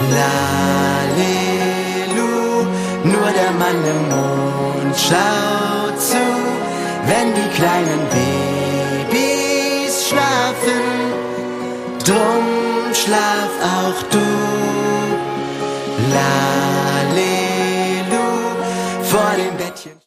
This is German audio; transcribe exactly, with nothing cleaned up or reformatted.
Lalelu, nur der Mann im Mond schaut zu, wenn die kleinen Babys schlafen. Drum schlaf auch du, Lalelu, vor dem Bettchen.